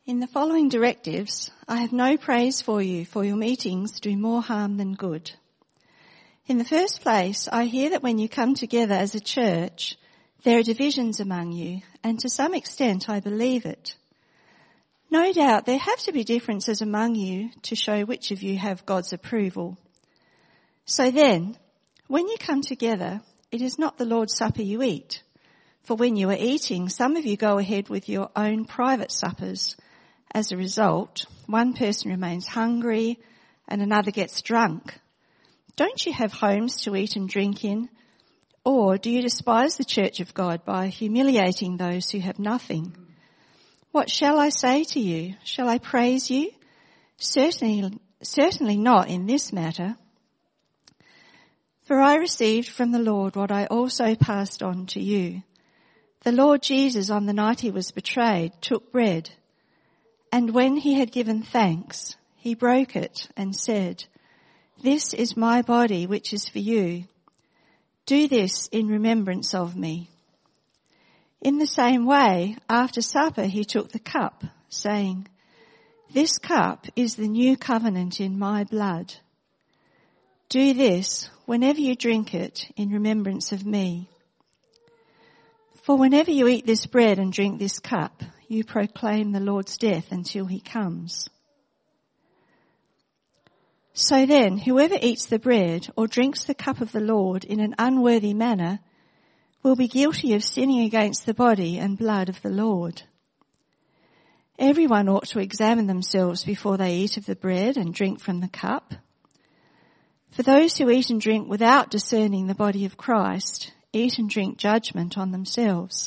In the following directives, I have no praise for you, for your meetings do more harm than good. In the first place, I hear that when you come together as a church, there are divisions among you, and to some extent I believe it. No doubt there have to be differences among you to show which of you have God's approval. So then, when you come together, it is not the Lord's Supper you eat. For when you are eating, some of you go ahead with your own private suppers. As a result, one person remains hungry and another gets drunk. Don't you have homes to eat and drink in? Or do you despise the church of God by humiliating those who have nothing? What shall I say to you? Shall I praise you? Certainly not in this matter. For I received from the Lord what I also passed on to you. The Lord Jesus, on the night he was betrayed, took bread, and when he had given thanks, he broke it and said, "This is my body which is for you. Do this in remembrance of me." In the same way, after supper he took the cup, saying, "This cup is the new covenant in my blood. Do this whenever you drink it in remembrance of me. For whenever you eat this bread and drink this cup, you proclaim the Lord's death until he comes. So then, whoever eats the bread or drinks the cup of the Lord in an unworthy manner will be guilty of sinning against the body and blood of the Lord. Everyone ought to examine themselves before they eat of the bread and drink from the cup. For those who eat and drink without discerning the body of Christ eat and drink judgment on themselves.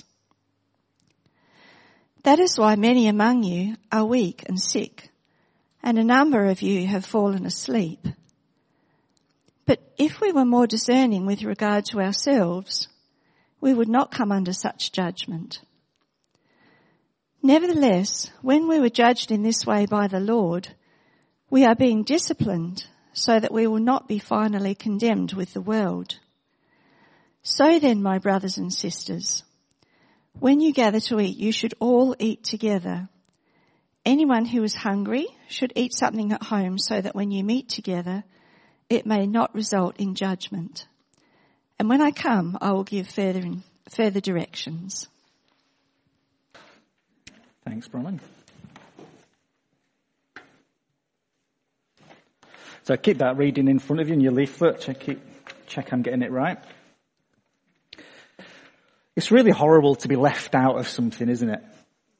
That is why many among you are weak and sick, and a number of you have fallen asleep. But if we were more discerning with regard to ourselves, we would not come under such judgment. Nevertheless, when we were judged in this way by the Lord, we are being disciplined so that we will not be finally condemned with the world. So then, my brothers and sisters, when you gather to eat, you should all eat together. Anyone who is hungry should eat something at home so that when you meet together, it may not result in judgment. And when I come, I will give further directions. Thanks, Bronwyn. So keep that reading in front of you in your leaflet. Check I'm getting it right. It's really horrible to be left out of something, isn't it?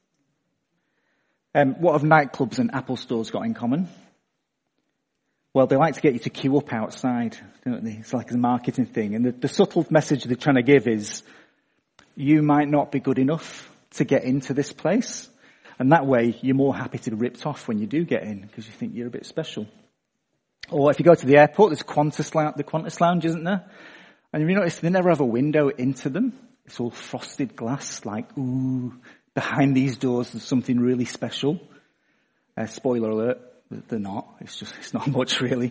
What have nightclubs and Apple stores got in common? Well, they like to get you to queue up outside, don't they? It's like a marketing thing. And the subtle message they're trying to give is, you might not be good enough to get into this place. And that way, you're more happy to be ripped off when you do get in, because you think you're a bit special. Or if you go to the airport, there's the Qantas Lounge, isn't there? And you notice they never have a window into them. It's all frosted glass, like, ooh, behind these doors there's something really special. Spoiler alert, they're not. It's not much really.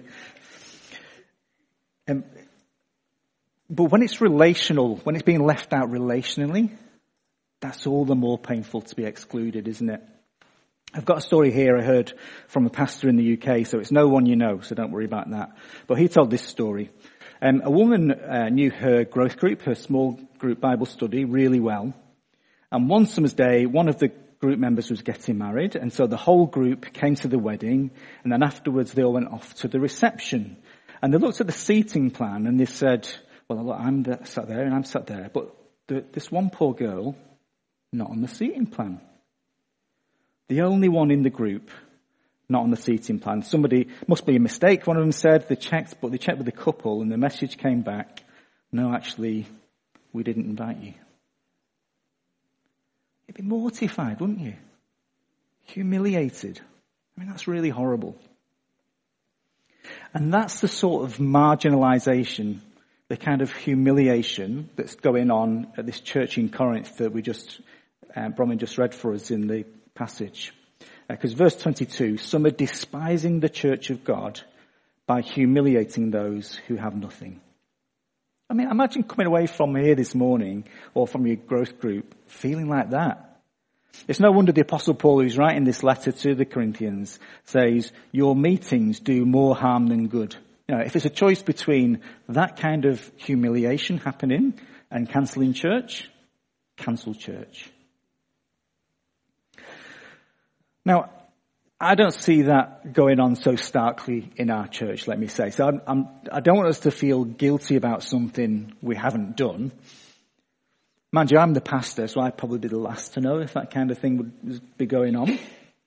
But when it's relational, when it's being left out relationally, that's all the more painful to be excluded, isn't it? I've got a story here I heard from a pastor in the UK, so it's no one you know, so don't worry about that. But he told this story. A woman knew her growth group, her small group Bible study, really well. And one summer's day, one of the group members was getting married, and so the whole group came to the wedding, and then afterwards they all went off to the reception. And they looked at the seating plan, and they said, well, look, I'm sat there and I'm sat there, but this one poor girl, not on the seating plan. The only one in the group not on the seating plan. Somebody, must be a mistake, one of them said. They checked with the couple, and the message came back, no, actually, we didn't invite you. You'd be mortified, wouldn't you? Humiliated. I mean, that's really horrible. And that's the sort of marginalization, the kind of humiliation that's going on at this church in Corinth that Bronwyn just read for us in the passage. Because verse 22, some are despising the church of God by humiliating those who have nothing. I mean, imagine coming away from here this morning or from your growth group feeling like that. It's no wonder the Apostle Paul, who's writing this letter to the Corinthians, says, your meetings do more harm than good. If it's a choice between that kind of humiliation happening and cancelling church, cancel church. Now, I don't see that going on so starkly in our church, let me say. So I don't want us to feel guilty about something we haven't done. Mind you, I'm the pastor, so I'd probably be the last to know if that kind of thing would be going on.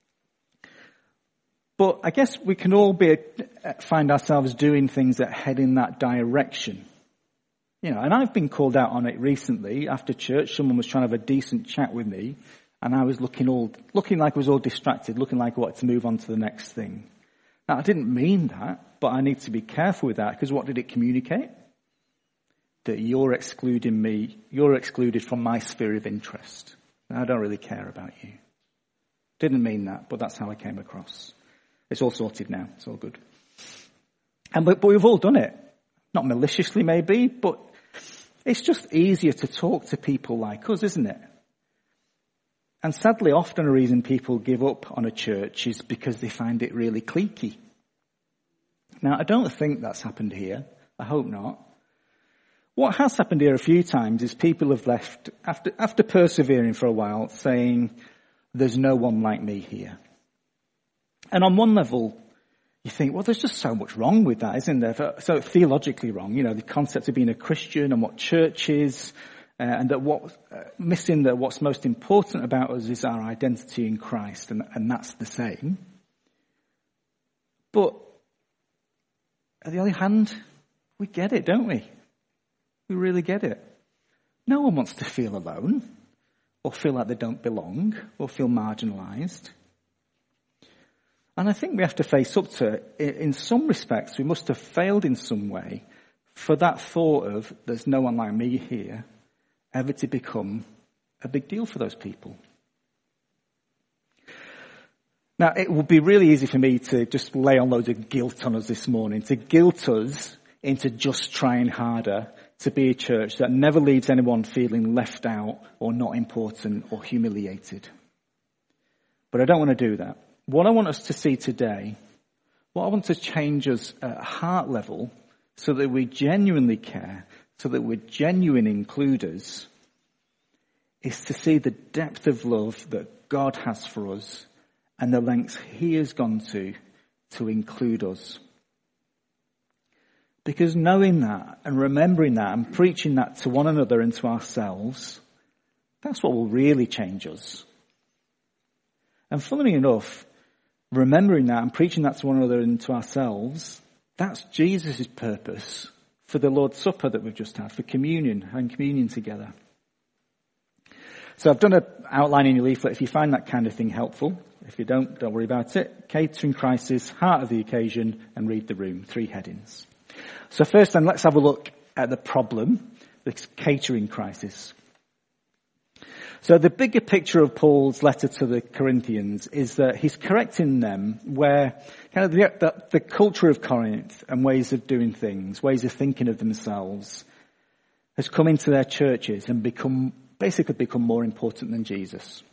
But I guess we can all find ourselves doing things that head in that direction. And I've been called out on it recently. After church, someone was trying to have a decent chat with me, and I was looking like I was all distracted, looking like I wanted to move on to the next thing. Now, I didn't mean that, but I need to be careful with that, because what did it communicate? That you're excluding me, you're excluded from my sphere of interest. I don't really care about you. Didn't mean that, but that's how I came across. It's all sorted now, it's all good. But we've all done it. Not maliciously maybe, but it's just easier to talk to people like us, isn't it? And sadly, often a reason people give up on a church is because they find it really cliquey. Now, I don't think that's happened here. I hope not. What has happened here a few times is people have left, after persevering for a while, saying, there's no one like me here. And on one level, you think, well, there's just so much wrong with that, isn't there? So theologically wrong, the concept of being a Christian and what church is, and that missing that what's most important about us is our identity in Christ, and that's the same. But on the other hand, we get it, don't we? We really get it. No one wants to feel alone, or feel like they don't belong, or feel marginalised. And I think we have to face up to it. In some respects, we must have failed in some way for that thought of, there's no one like me here, ever to become a big deal for those people. Now, it would be really easy for me to just lay on loads of guilt on us this morning, to guilt us into just trying harder to be a church that never leaves anyone feeling left out or not important or humiliated. But I don't want to do that. What I want us to see today, what I want to change us at heart level so that we genuinely care, so that we're genuine includers, is to see the depth of love that God has for us and the lengths he has gone to include us. Because knowing that and remembering that and preaching that to one another and to ourselves, that's what will really change us. And funnily enough, remembering that and preaching that to one another and to ourselves, that's Jesus' purpose for the Lord's Supper that we've just had, for communion, having communion together. So I've done an outline in your leaflet if you find that kind of thing helpful. If you don't worry about it. Catering crisis, heart of the occasion, and read the room. 3 headings. So first then, let's have a look at the problem, the catering crisis. So the bigger picture of Paul's letter to the Corinthians is that he's correcting them where kind of the culture of Corinth and ways of doing things, ways of thinking of themselves has come into their churches and become more important than Jesus.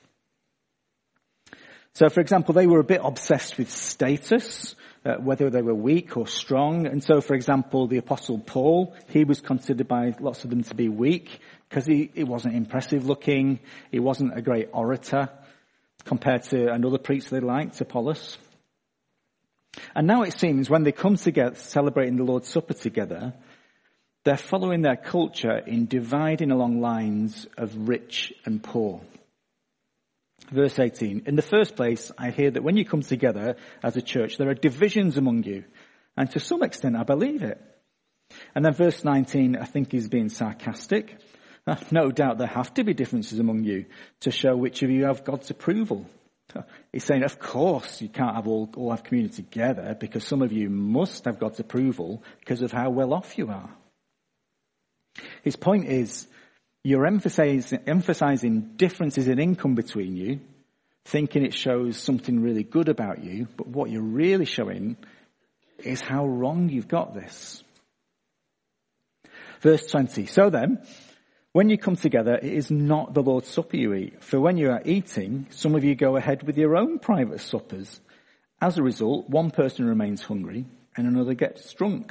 So, for example, they were a bit obsessed with status, whether they were weak or strong. And so, for example, the Apostle Paul, he was considered by lots of them to be weak because he wasn't impressive looking. He wasn't a great orator compared to another preacher they liked, Apollos. And now it seems when they come together celebrating the Lord's Supper together, they're following their culture in dividing along lines of rich and poor. Verse 18, in the first place, I hear that when you come together as a church, there are divisions among you. And to some extent, I believe it. And then verse 19, I think he's being sarcastic. No doubt there have to be differences among you to show which of you have God's approval. He's saying, of course, you can't have all have communion together because some of you must have God's approval because of how well off you are. His point is, you're emphasizing differences in income between you, thinking it shows something really good about you, but what you're really showing is how wrong you've got this. Verse 20, so then, When you come together, it is not the Lord's Supper you eat. For when you are eating, some of you go ahead with your own private suppers. As a result, one person remains hungry and another gets drunk.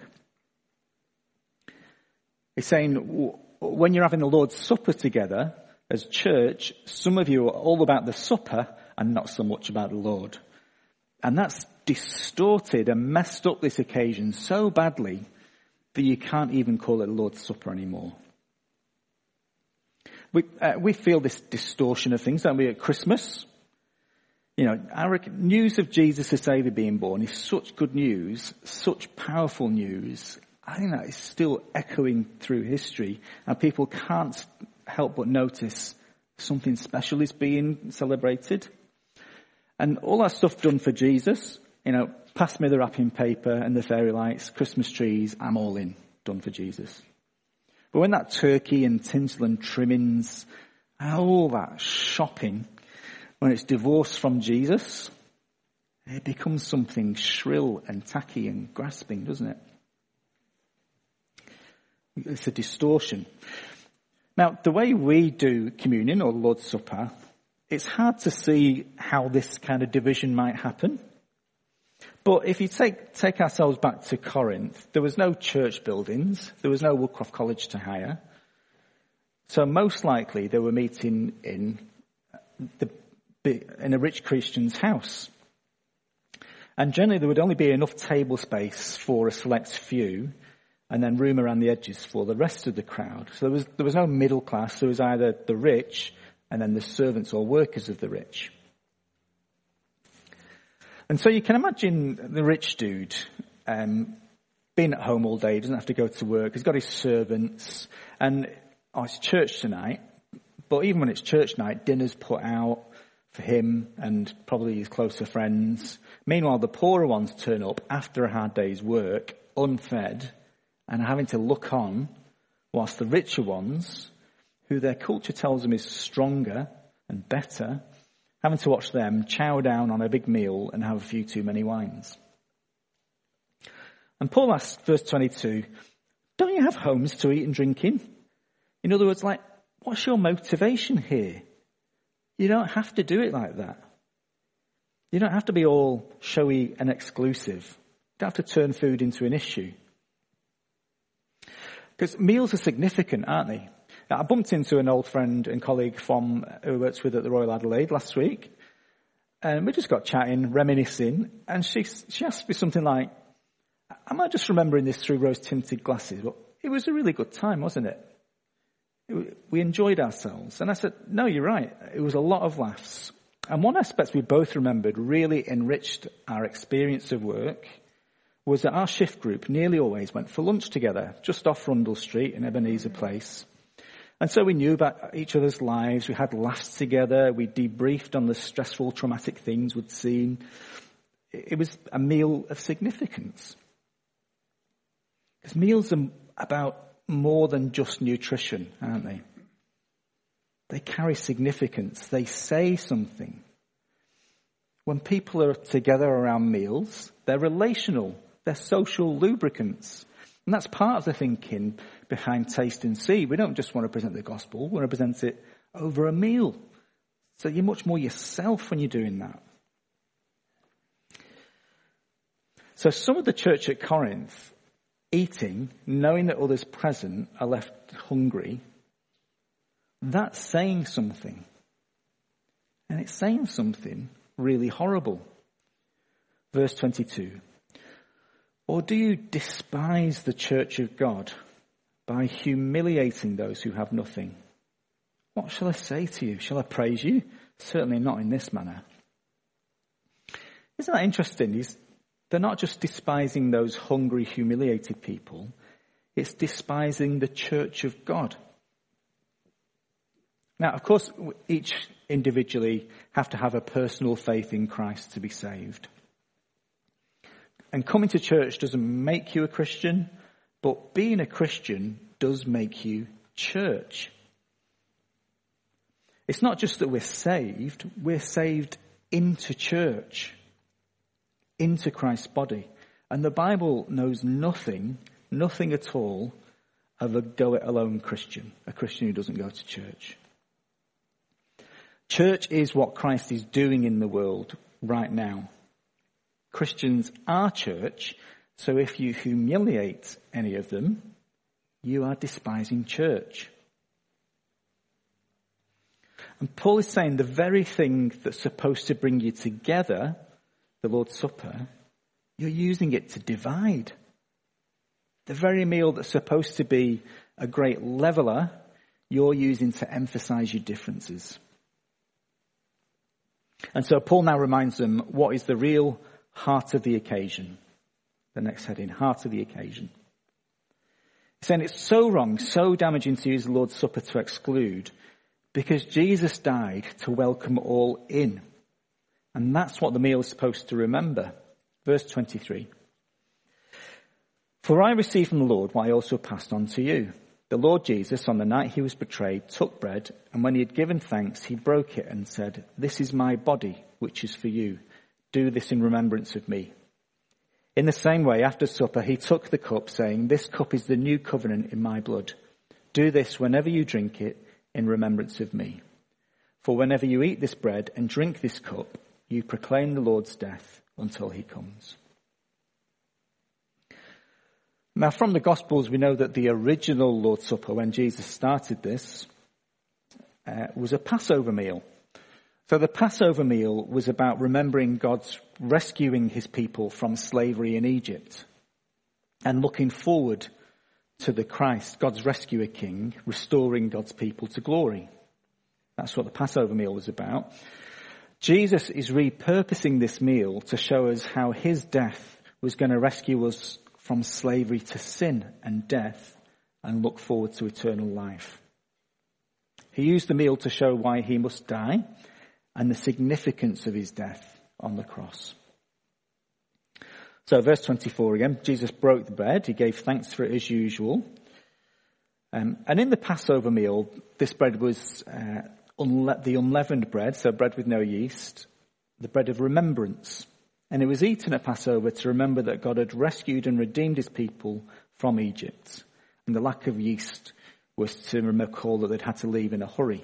He's saying when you're having the Lord's Supper together as church, some of you are all about the supper and not so much about the Lord. And that's distorted and messed up this occasion so badly that you can't even call it the Lord's Supper anymore. We feel this distortion of things, don't we, at Christmas? You know, our news of Jesus the Saviour being born is such good news, such powerful news. I think that is still echoing through history, and people can't help but notice something special is being celebrated. And all that stuff done for Jesus, you know, pass me the wrapping paper and the fairy lights, Christmas trees, I'm all in, done for Jesus. But when that turkey and tinsel and trimmings, all that shopping, when it's divorced from Jesus, it becomes something shrill and tacky and grasping, doesn't it? It's a distortion. Now, the way we do communion or Lord's Supper, it's hard to see how this kind of division might happen. But if you take ourselves back to Corinth, there was no church buildings. There was no Woodcroft College to hire. So most likely they were meeting in a rich Christian's house. And generally there would only be enough table space for a select few and then room around the edges for the rest of the crowd. So there was no middle class. There was either the rich and then the servants or workers of the rich. And so you can imagine the rich dude being at home all day. He doesn't have to go to work. He's got his servants. And it's church tonight. But even when it's church night, dinner's put out for him and probably his closer friends. Meanwhile, the poorer ones turn up after a hard day's work, unfed, and having to look on, whilst the richer ones, who their culture tells them is stronger and better, having to watch them chow down on a big meal and have a few too many wines. And Paul asks, verse 22, don't you have homes to eat and drink in? In other words, like, what's your motivation here? You don't have to do it like that. You don't have to be all showy and exclusive. You don't have to turn food into an issue. Because meals are significant, aren't they? Now, I bumped into an old friend and colleague who works with at the Royal Adelaide last week. And we just got chatting, reminiscing. And she asked me something like, am I just remembering this through rose-tinted glasses? Well, it was a really good time, wasn't it? We enjoyed ourselves. And I said, no, you're right. It was a lot of laughs. And one aspect we both remembered really enriched our experience of work was that our shift group nearly always went for lunch together, just off Rundle Street in Ebenezer Place. And so we knew about each other's lives. We had laughs together. We debriefed on the stressful, traumatic things we'd seen. It was a meal of significance. Because meals are about more than just nutrition, aren't they? They carry significance. They say something. When people are together around meals, they're relational. They're social lubricants. And that's part of the thinking behind Taste and See. We don't just want to present the gospel, we want to present it over a meal. So you're much more yourself when you're doing that. So some of the church at Corinth, eating, knowing that others present are left hungry, that's saying something. And it's saying something really horrible. Verse 22. Or do you despise the church of God by humiliating those who have nothing? What shall I say to you? Shall I praise you? Certainly not in this manner. Isn't that interesting? They're not just despising those hungry, humiliated people. It's despising the church of God. Now, of course, each individually have to have a personal faith in Christ to be saved. And coming to church doesn't make you a Christian, but being a Christian does make you church. It's not just that we're saved into church, into Christ's body. And the Bible knows nothing at all of a go-it-alone Christian, a Christian who doesn't go to church. Church is what Christ is doing in the world right now. Christians are church, so if you humiliate any of them, you are despising church. And Paul is saying the very thing that's supposed to bring you together, the Lord's Supper, you're using it to divide. The very meal that's supposed to be a great leveler, you're using to emphasize your differences. And so Paul now reminds them what is the real heart of the occasion. The next heading, heart of the occasion. He's saying it's so wrong, so damaging to use the Lord's Supper to exclude, because Jesus died to welcome all in. And that's what the meal is supposed to remember. Verse 23. For I received from the Lord what I also passed on to you. The Lord Jesus, on the night he was betrayed, took bread, and when he had given thanks, he broke it and said, "This is my body, which is for you. Do this in remembrance of me." In the same way, after supper, he took the cup, saying, "This cup is the new covenant in my blood. Do this whenever you drink it in remembrance of me. For whenever you eat this bread and drink this cup, you proclaim the Lord's death until he comes." Now, from the Gospels, we know that the original Lord's Supper, when Jesus started this, was a Passover meal. So the Passover meal was about remembering God's rescuing his people from slavery in Egypt and looking forward to the Christ, God's rescuer king, restoring God's people to glory. That's what the Passover meal was about. Jesus is repurposing this meal to show us how his death was going to rescue us from slavery to sin and death and look forward to eternal life. He used the meal to show why he must die and the significance of his death on the cross. So verse 24 again, Jesus broke the bread. He gave thanks for it as usual. And in the Passover meal, this bread was the unleavened bread, so bread with no yeast, the bread of remembrance. And it was eaten at Passover to remember that God had rescued and redeemed his people from Egypt. And the lack of yeast was to recall that they'd had to leave in a hurry.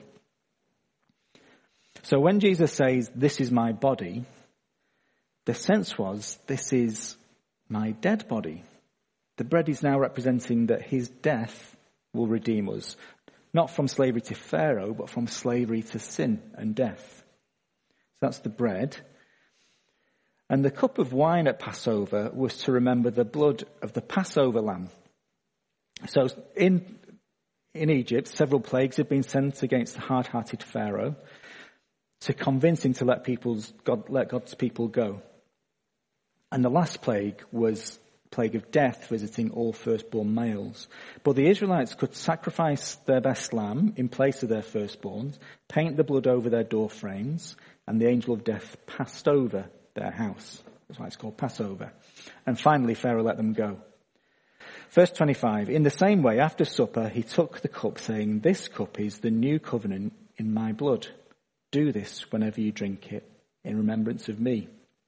So when Jesus says, "This is my body," the sense was, this is my dead body. The bread is now representing that his death will redeem us, not from slavery to Pharaoh, but from slavery to sin and death. So that's the bread. And the cup of wine at Passover was to remember the blood of the Passover lamb. So in Egypt, several plagues had been sent against the hard-hearted Pharaoh to convince him to let God's people go. And the last plague was plague of death visiting all firstborn males. But the Israelites could sacrifice their best lamb in place of their firstborns, paint the blood over their door frames, and the angel of death passed over their house. That's why it's called Passover. And finally, Pharaoh let them go. Verse 25, in the same way, after supper, he took the cup, saying, "This cup is the new covenant in my blood. Do this whenever you drink it in remembrance of me."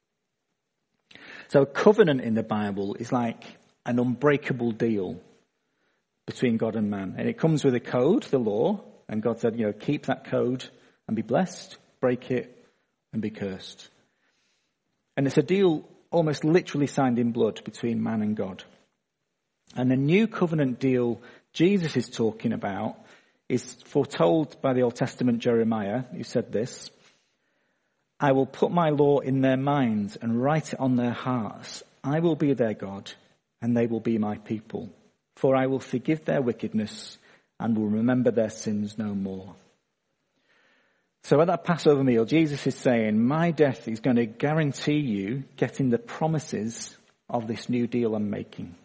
So a covenant in the Bible is like an unbreakable deal between God and man. And it comes with a code, the law, and God said, keep that code and be blessed, break it and be cursed. And it's a deal almost literally signed in blood between man and God. And the new covenant deal Jesus is talking about is foretold by the Old Testament Jeremiah, who said this, "I will put my law in their minds and write it on their hearts. I will be their God, and they will be my people. For I will forgive their wickedness and will remember their sins no more." So at that Passover meal, Jesus is saying, my death is going to guarantee you getting the promises of this new deal I'm making.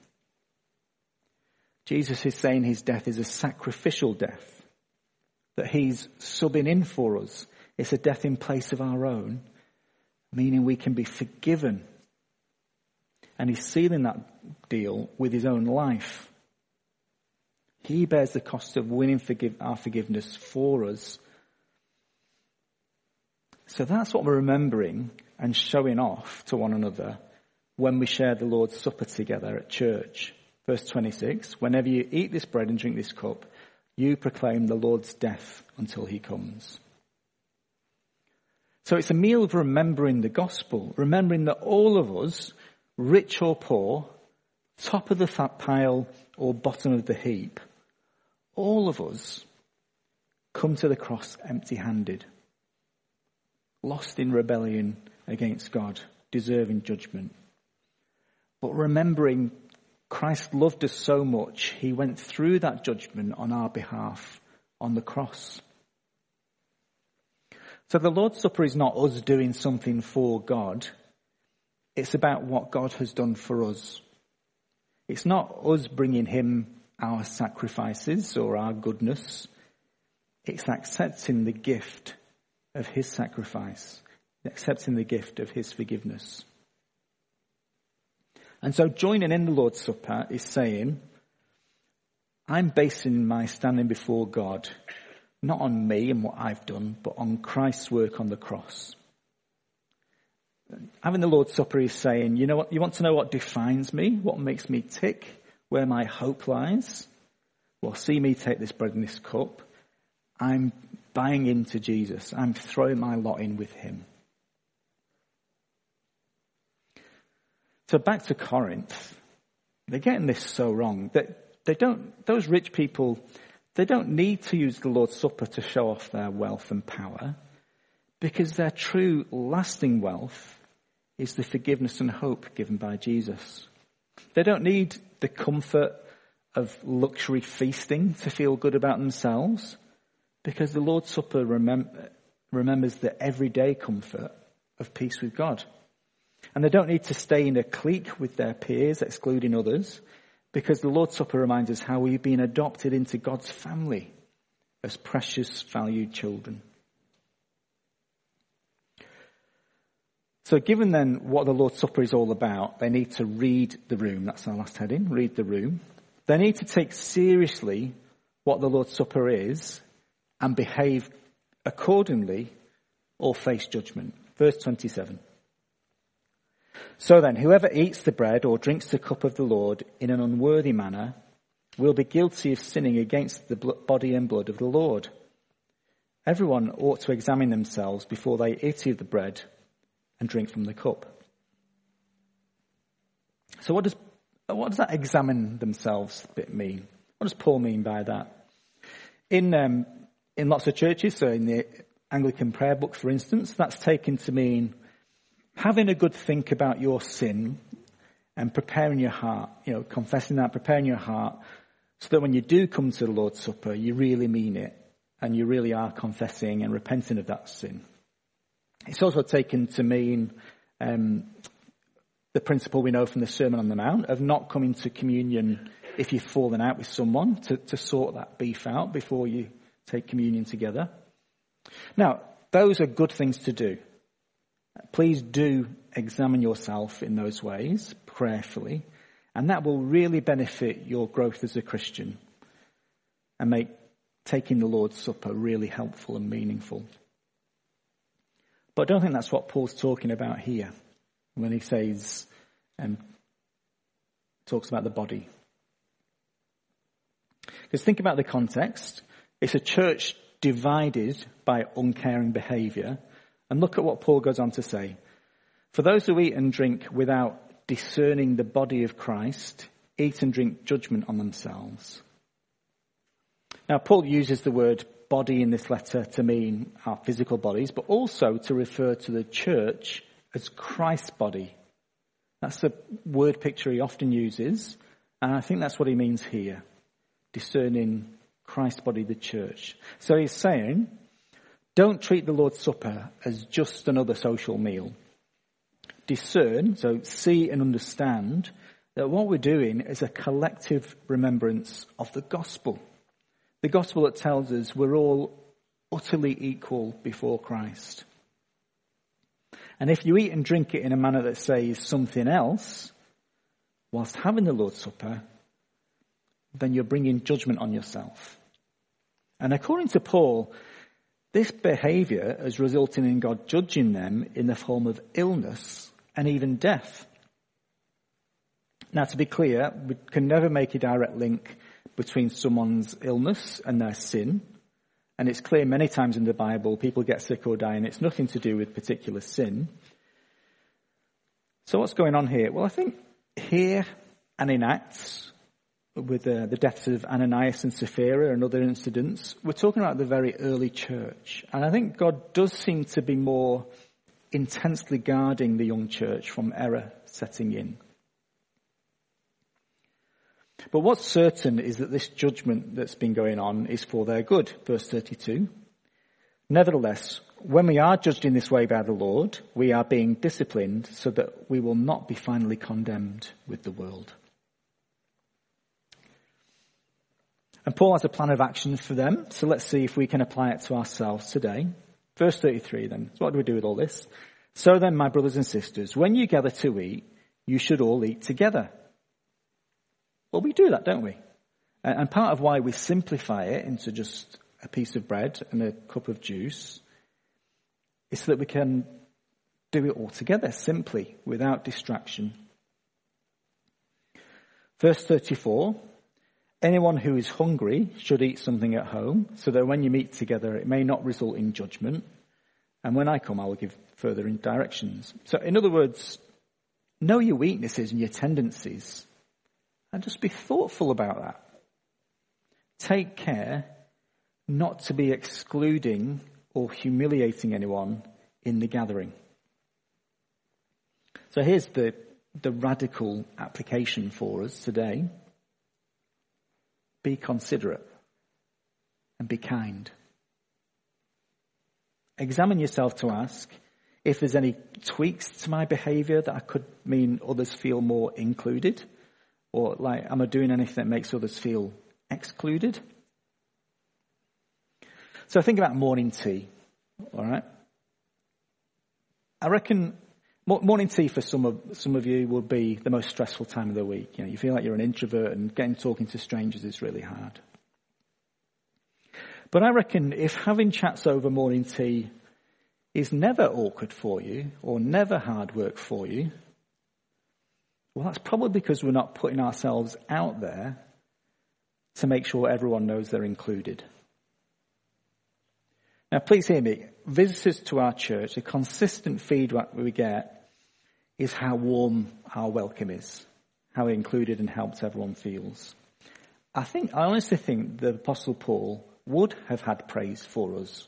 Jesus is saying his death is a sacrificial death, that he's subbing in for us. It's a death in place of our own, meaning we can be forgiven. And he's sealing that deal with his own life. He bears the cost of winning our forgiveness for us. So that's what we're remembering and showing off to one another when we share the Lord's Supper together at church. Verse 26, whenever you eat this bread and drink this cup, you proclaim the Lord's death until he comes. So it's a meal of remembering the gospel, remembering that all of us, rich or poor, top of the fat pile or bottom of the heap, all of us come to the cross empty-handed, lost in rebellion against God, deserving judgment. But remembering Christ loved us so much, he went through that judgment on our behalf on the cross. So the Lord's Supper is not us doing something for God. It's about what God has done for us. It's not us bringing him our sacrifices or our goodness. It's accepting the gift of his sacrifice, accepting the gift of his forgiveness. And so joining in the Lord's Supper is saying, I'm basing my standing before God not on me and what I've done, but on Christ's work on the cross. Having the Lord's Supper is saying, you know what, you want to know what defines me, what makes me tick, where my hope lies? Well, see me take this bread and this cup. I'm buying into Jesus. I'm throwing my lot in with him. So back to Corinth. They're getting this so wrong. Those rich people, they don't need to use the Lord's Supper to show off their wealth and power, because their true lasting wealth is the forgiveness and hope given by Jesus. They don't need the comfort of luxury feasting to feel good about themselves, because the Lord's Supper remembers the everyday comfort of peace with God. And they don't need to stay in a clique with their peers, excluding others, because the Lord's Supper reminds us how we've been adopted into God's family as precious, valued children. So given then what the Lord's Supper is all about, they need to read the room. That's our last heading, read the room. They need to take seriously what the Lord's Supper is and behave accordingly or face judgment. Verse 27. So then, whoever eats the bread or drinks the cup of the Lord in an unworthy manner will be guilty of sinning against the body and blood of the Lord. Everyone ought to examine themselves before they eat of the bread and drink from the cup. So what does that examine themselves bit mean? What does Paul mean by that? In lots of churches, so in the Anglican prayer book, for instance, that's taken to mean having a good think about your sin and preparing your heart, confessing that, preparing your heart, so that when you do come to the Lord's Supper, you really mean it and you really are confessing and repenting of that sin. It's also taken to mean the principle we know from the Sermon on the Mount of not coming to communion if you've fallen out with someone, to sort that beef out before you take communion together. Now, those are good things to do. Please do examine yourself in those ways prayerfully, and that will really benefit your growth as a Christian and make taking the Lord's Supper really helpful and meaningful. But I don't think that's what Paul's talking about here when he says, talks about the body. Because think about the context. It's a church divided by uncaring behaviour. And look at what Paul goes on to say. For those who eat and drink without discerning the body of Christ, eat and drink judgment on themselves. Now, Paul uses the word body in this letter to mean our physical bodies, but also to refer to the church as Christ's body. That's the word picture he often uses, and I think that's what he means here, discerning Christ's body, the church. So he's saying, don't treat the Lord's Supper as just another social meal. Discern, so see and understand, that what we're doing is a collective remembrance of the gospel. The gospel that tells us we're all utterly equal before Christ. And if you eat and drink it in a manner that says something else, whilst having the Lord's Supper, then you're bringing judgment on yourself. And according to Paul, this behaviour is resulting in God judging them in the form of illness and even death. Now, to be clear, we can never make a direct link between someone's illness and their sin. And it's clear many times in the Bible, people get sick or die, and it's nothing to do with particular sin. So what's going on here? Well, I think here and in Acts, with the deaths of Ananias and Sapphira and other incidents, we're talking about the very early church. And I think God does seem to be more intensely guarding the young church from error setting in. But what's certain is that this judgment that's been going on is for their good. Verse 32. Nevertheless, when we are judged in this way by the Lord, we are being disciplined so that we will not be finally condemned with the world. And Paul has a plan of action for them, so let's see if we can apply it to ourselves today. Verse 33 then. So what do we do with all this? So then, my brothers and sisters, when you gather to eat, you should all eat together. Well, we do that, don't we? And part of why we simplify it into just a piece of bread and a cup of juice is so that we can do it all together, simply, without distraction. Verse 34, anyone who is hungry should eat something at home, so that when you meet together it may not result in judgment. And when I come, I will give further directions. So, in other words, know your weaknesses and your tendencies. And just be thoughtful about that. Take care not to be excluding or humiliating anyone in the gathering. So here's the radical application for us today. Be considerate and be kind. Examine yourself to ask if there's any tweaks to my behaviour that could mean others feel more included. Or like, am I doing anything that makes others feel excluded? So think about morning tea, all right? I reckon morning tea for some of you will be the most stressful time of the week. You know, you feel like you're an introvert and talking to strangers is really hard. But I reckon if having chats over morning tea is never awkward for you or never hard work for you, well, that's probably because we're not putting ourselves out there to make sure everyone knows they're included. Now, please hear me. Visitors to our church, the consistent feedback we get is how warm our welcome is, how included and helped everyone feels. I honestly think the Apostle Paul would have had praise for us.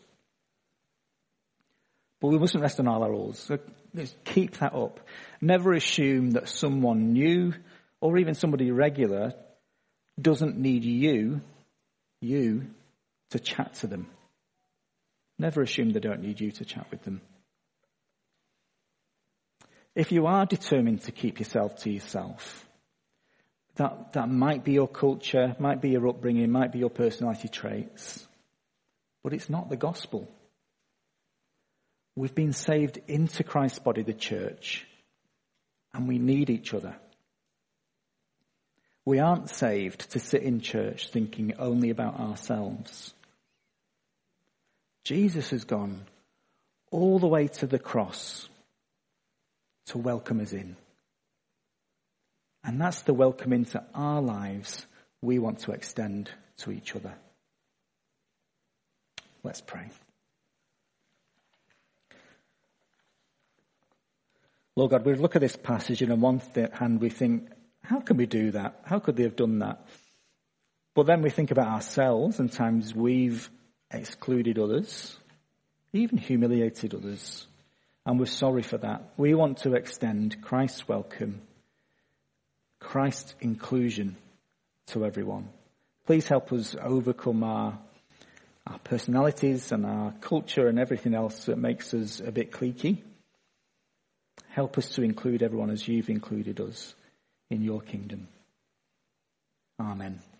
But we mustn't rest on our laurels. So let's keep that up. Never assume that someone new or even somebody regular doesn't need you to chat to them. Never assume they don't need you to chat with them. If you are determined to keep yourself to yourself, that might be your culture, might be your upbringing, might be your personality traits, but it's not the gospel. We've been saved into Christ's body, the church, and we need each other. We aren't saved to sit in church thinking only about ourselves. Jesus has gone all the way to the cross to welcome us in. And that's the welcome into our lives we want to extend to each other. Let's pray. Lord God, we look at this passage and on one hand we think, how can we do that? How could they have done that? But then we think about ourselves and times we've excluded others, even humiliated others, and we're sorry for that. We want to extend Christ's welcome, Christ's inclusion to everyone. Please help us overcome our personalities and our culture and everything else that makes us a bit cliquey. Help us to include everyone as you've included us in your kingdom. Amen.